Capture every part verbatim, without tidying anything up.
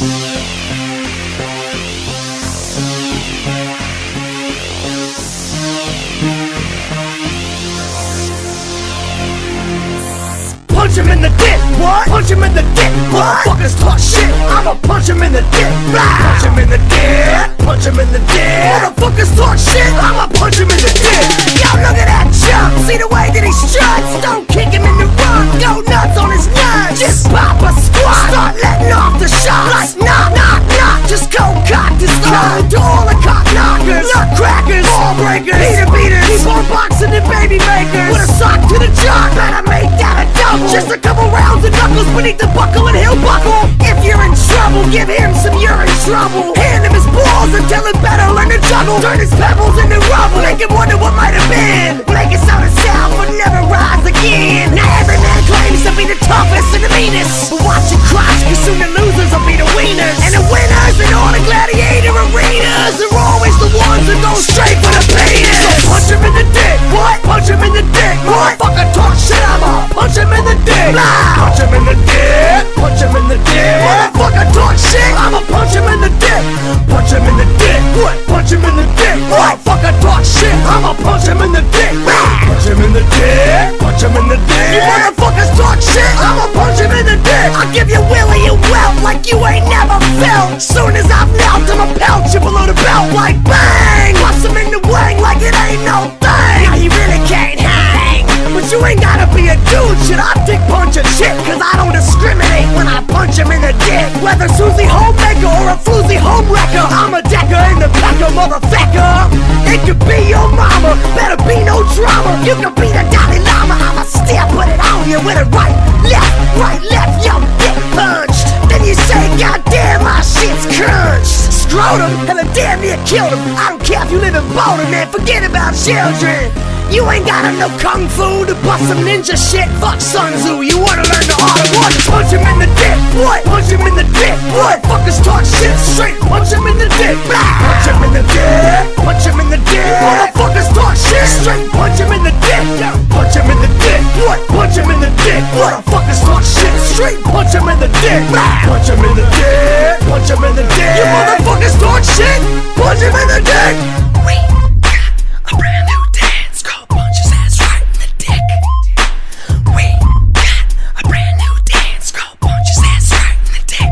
Punch him in the dick, what? Punch him in the dick, what? Motherfuckers talk shit, I'ma punch him in the dick. Punch him in the dick, punch him in the dick. Motherfuckers talk shit, I'ma punch him in the dick. Yo, look at that chump, see the way that he struts. Don't kick him in the rug, go nuts on his nuts. Just pop a squat, start letting off the shots. Like knock, knock, knock, just go cock this code to all the cock knockers, nutcrackers, ball breakers, beater beaters, keep on boxing the baby makers. With a sock to the jaw, better make that a double. Just a couple rounds of knuckles beneath the buckle and he'll buckle. If you're in trouble, give him some urine trouble. Hand him his balls and tell him better learn to juggle. Turn his pebbles into rubble, make him wonder what might have been. Make it sound south but never rise again. Now every man claims to be the toughest and the meanest, but watch it crash, cause soon the losers will be the winners. And the winners in all the gladiator arenas are always the ones that go straight for the penis. So punch him in the dick, what? Punch him in the dick, what? Motherfucker talk shit, I'ma punch him in the dick. Punch him in the dick, punch him in the dick. Motherfucker talk shit, I'ma punch him in the dick. Punch him in the dick, what? Punch him in the dick. Motherfucker talk shit, I'ma punch him in the dick. Punch him in the dick, punch him in the dick. You motherfuckers talk shit, I'ma punch him in the dick. I'll give you willy and welt like you ain't never felt. Soon as I've knelt, I'ma pelt you below the belt like bang. Bust him in the wang like it ain't no thing. Now he really can't hang, but you ain't gotta be a dude. Should I dick punch a chick? Cause I don't discriminate when I punch him in the dick. Whether Susie Homemaker or a floozy home wrecker, I'm a decker in the pecker, motherfucker. It could be your mama, better be no drama. You could be the Dalai Lama, I'ma still put it on you with a right, left, right, left, yo, dick punched. Then you say, goddamn, my shit's crunched. Scrotum, hella damn near killed him. I don't care if you live in Boulder, man, forget about children. You ain't gotta know kung fu to bust some ninja shit. Fuck Sun Tzu, you wanna learn the art of war? Just punch him in the dick, what? Punch him in the dick, what? Fuckers talk shit straight, punch him in the dick. Punch him in the dick, punch him in the dick. Motherfuckers talk shit straight, punch him in the dick. Punch him in the dick, what? Punch him in the dick. Motherfuckers talk shit straight, punch him in the dick. Punch him in the dick, punch him in the dick. You motherfuckers talk shit, punch him in the dick. We got a brand new dance called punch his ass right in the dick. We got a brand new dance called punch his ass right in the dick.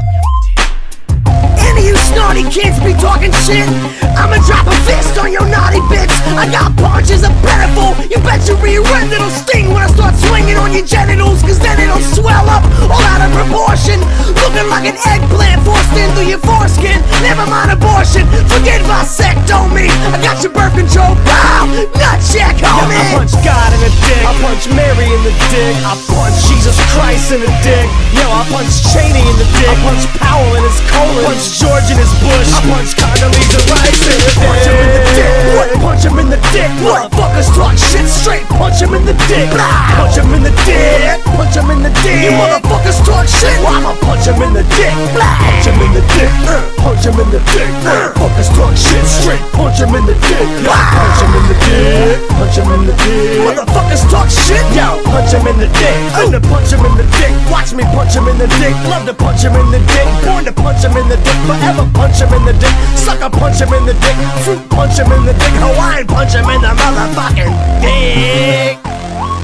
Any of you snotty kids be talking shit, I'ma drop a fist on your naughty bitch. I got punches are plentiful, you bet your rear end it'll sting when I start swinging on your genitals. Cause then it'll swell up all out of proportion, looking like an eggplant forced in through your foreskin. Never mind abortion, forget vasectomy. I got your birth control, pow, nut check, homie. I punch God in the dick, I punch Mary in the dick, I punch Jesus Christ in the dick. Yo, I punch Cheney in the dick, I punch Powell in his colon, I punch George in his bush, I punch Condoleezza Rice in the dick. Punch him in the dick, what? Punch him in the dick, what? Motherfuckers talk shit straight, punch him in the dick. Punch him in the dick, punch him in the dick. You motherfuckers talk shit, well, I'ma punch him in the dick. Punch him in the dick, uh, punch him in the dick. Motherfuckers talk shit straight, punch him in the dick. Punch him in the dick, punch him in the dick. Motherfuckers talk shit, yo, punch him in the dick. I'm to punch him in the dick, watch me punch him in the dick. Love to punch him in the dick, born to punch him in the dick. Forever punch him in the dick, sucker punch him in the dick. Fruit punch him in the dick, Hawaiian punch him in the motherfucking dick.